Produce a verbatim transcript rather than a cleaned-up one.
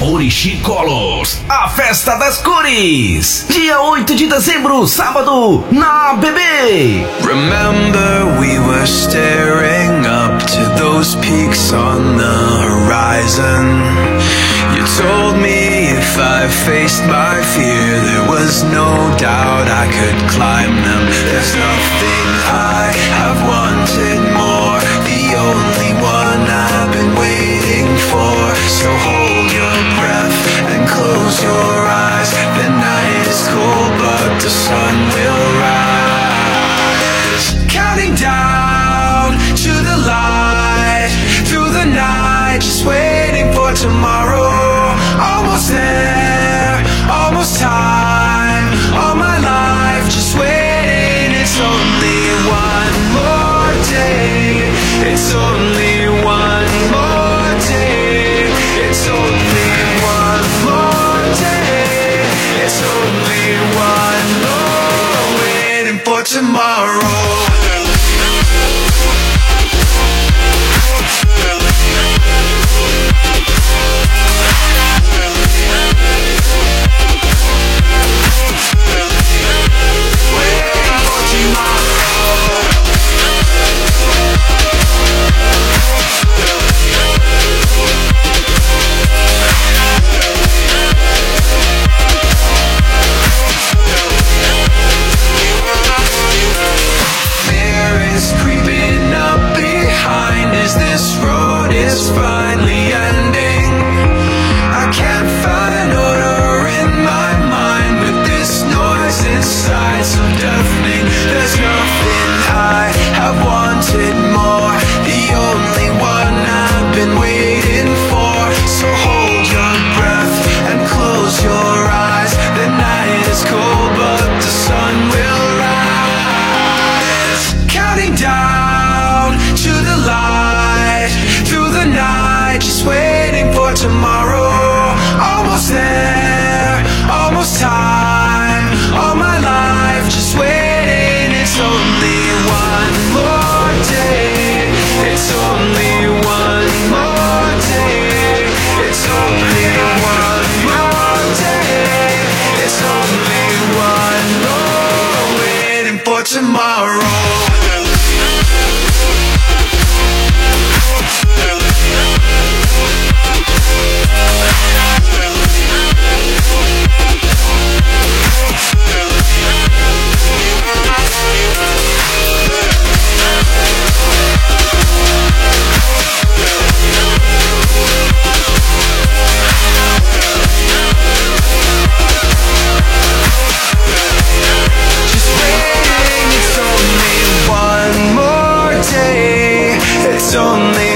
Horixi Colors, a festa das cores. Dia oito de dezembro, sábado, na B B. Remember we were staring up to those peaks on the horizon. You told me if I faced my fear, there was no doubt I could climb them. There's nothing I have wanted more, the only one I've been waiting for. So hold your breath and close your eyes. The night is cold but the sun will rise. Counting down to the light, through the night, just waiting for tomorrow. Almost there, almost time, all my life just waiting. It's only one more day, it's only one more day, it's only one more day, it's only one more, waiting for tomorrow. Finally ending. I can't find order in my mind with this noise inside so deafening. There's nothing I have wanted more, the only one I've been waiting for. So hold your breath and close your eyes. The night is cold but the sun will rise. Counting down to the light, through the night, just waiting for tomorrow. Almost there, almost time, all my life just waiting. It's only one more day, it's only one more day, it's only one more day, it's only one more, waiting for tomorrow. It's only